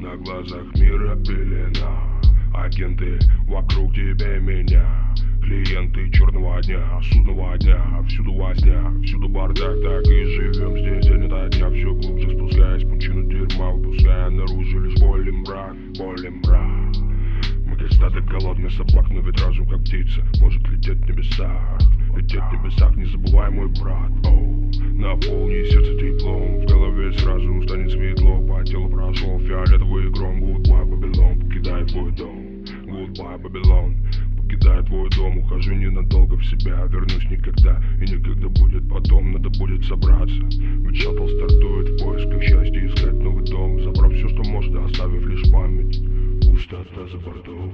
на глазах мира пелена. Агенты вокруг тебя и меня, клиенты черного дня, судного дня. Всюду возня, всюду бардак, так и живем здесь день ото дня. Все глубже спускаясь в пучину дерьма, выпуская наружу лишь боль и мрак, боль и мрак. Мы как стадо голодных собак, но ведь разум как птица может лететь в небесах. Лететь в небесах, не забывай, мой брат. Наполни сердце теплом, в голове сразу станет светло. По телу прошел фиолетовый гром. Goodbye, Babylon, покидай твой дом. Goodbye, Babylon, покидай твой дом. Ухожу ненадолго в себя, вернусь никогда. И никогда будет потом, надо будет собраться. Ведь шаттл стартует в поисках счастья, искать новый дом. Забрав все, что может, оставив лишь память. Пустота за бортом.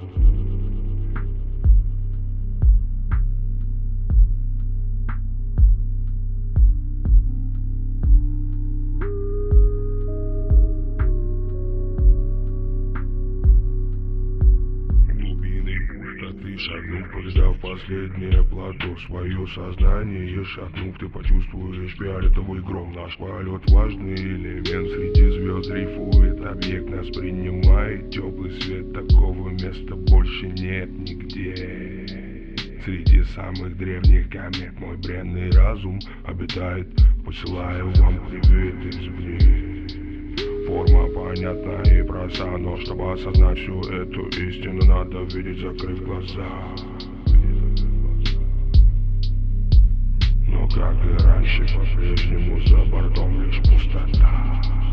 Шагнув, подождав последнее плато, свое сознание шагнув, ты почувствуешь фиолетовый гром. Наш полет важный элемент, среди звезд дрейфует объект, нас принимает теплый свет. Такого места больше нет нигде. Среди самых древних комет мой бренный разум обитает. Посылаю вам привет извне. Форма понятна и проста, но чтобы осознать всю эту истину, надо видеть, закрыв глаза. Но как и раньше, по-прежнему за бортом лишь пустота.